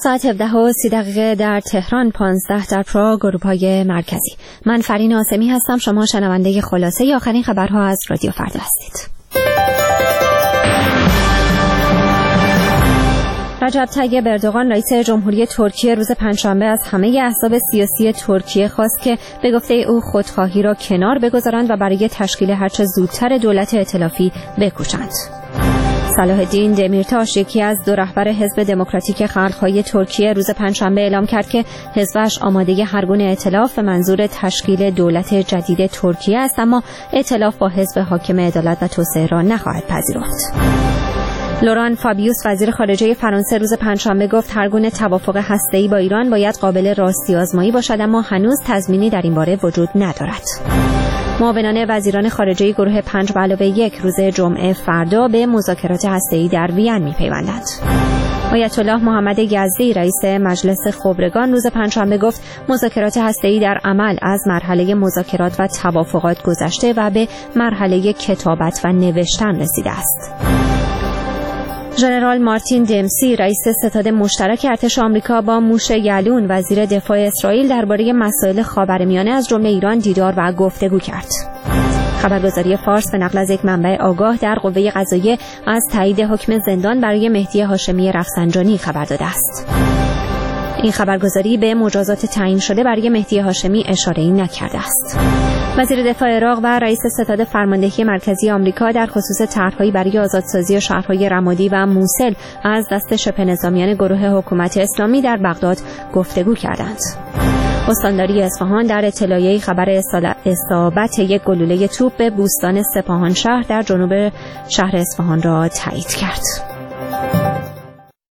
ساعت 17:30 در تهران، 15 در پراگ، اروپای مرکزی. من فرین آسمی هستم. شما شنونده خلاصه آخرین خبرها از رادیو فردا هستید. رجب طیب اردوغان رئیس جمهوری ترکیه روز پنجشنبه از همه احزاب سیاسی ترکیه خواست که به گفته او خودخواهی را کنار بگذارند و برای تشکیل هرچه زودتر دولت ائتلافی بکوشند. صلاح الدین دمیرتاش، یکی از دو رهبر حزب دموکراتیک خلق‌های ترکیه، روز پنجشنبه اعلام کرد که حزبش آماده هر گونه ائتلاف به منظور تشکیل دولت جدید ترکیه است، اما ائتلاف با حزب حاکم عدالت و توسعه را نخواهد پذیرفت. لوران فابیوس، وزیر خارجه فرانسه، روز پنجشنبه گفت هر گونه توافق هسته‌ای با ایران باید قابل راستی آزمایی باشد، اما هنوز تضمینی در این باره وجود ندارد. معاونان وزیران خارجه گروه 5+1 روز جمعه فردا به مذاکرات هسته‌ای در وین می‌پیوندند. آیت الله محمد یزدی، رئیس مجلس خبرگان، روز پنجشنبه گفت مذاکرات هسته‌ای در عمل از مرحله مذاکرات و توافقات گذشته و به مرحله کتابت و نوشتن رسیده است. ژنرال مارتین دمسی، رئیس ستاد مشترک ارتش آمریکا، با موشه یعلون، وزیر دفاع اسرائیل، درباره مسائل خاورمیانه از جمله ایران دیدار و گفتگو کرد. خبرگزاری فارس به نقل از یک منبع آگاه در قوه قضاییه از تایید حکم زندان برای مهدی هاشمی رفسنجانی خبر داده است. این خبرگزاری به مجازات تعیین شده برای مهدی هاشمی اشاره‌ای نکرده است. وزیر دفاع عراق و رئیس ستاد فرماندهی مرکزی آمریکا در خصوص طرح‌هایی برای آزادسازی شهرهای رمادی و موصل از دست شبه نظامیان گروه حکومت اسلامی در بغداد گفتگو کردند. استانداری اصفهان در اطلاعیه‌ای خبر اصابت یک گلوله توپ به بوستان سپاهان شهر در جنوب شهر اصفهان را تایید کرد.